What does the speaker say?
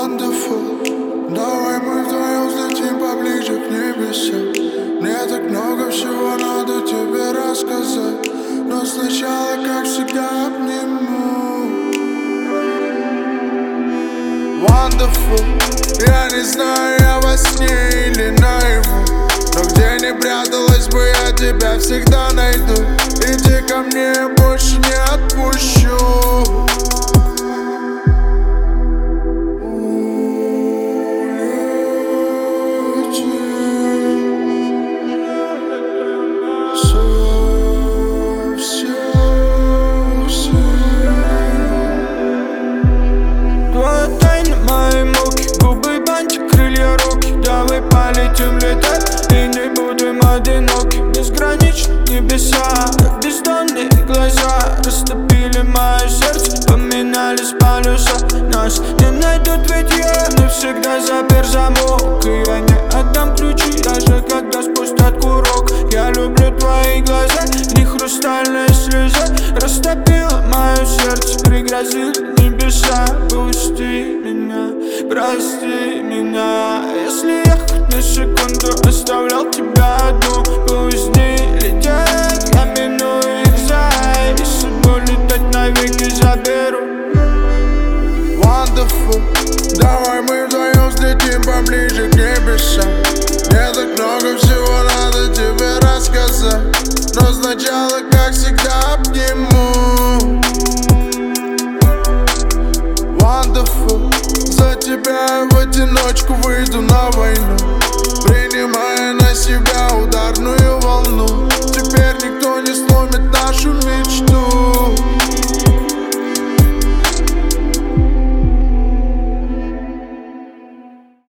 Wonderful. Давай мы вдвоем взлетим поближе к небесам. Мне так много всего надо тебе рассказать, но сначала, как всегда, обниму. Wonderful. Я не знаю, я во сне или наяву, но где не пряталась бы, я тебя всегда найду. Иди ко мне, я больше не отпущу. Твоя тайна, мои муки, губы, бантик, крылья, руки. Давай полетим летать и не будем одиноки. Безграничны небеса, как бездонные глаза. Растопили мое сердце, поменялись полюса. Нас не найдут, ведь я навсегда запер замок. И я не отдам ключи, даже когда спустят курок. Я люблю твои глаза, в них хрустальная слеза. Растопила мое сердце, пригрозили небеса. Пусти меня, прости меня, если я хоть на секунду оставлял тебя одну. Пусть дни летят, я миную их за, и с собой летать навеки заберу. Wonderful. Давай мы вдвоем взлетим поближе к небесам. Мне так много всего надо тебе рассказать, но сначала, как всегда, обниму. Wonderful. За тебя я в одиночку выйду на войну.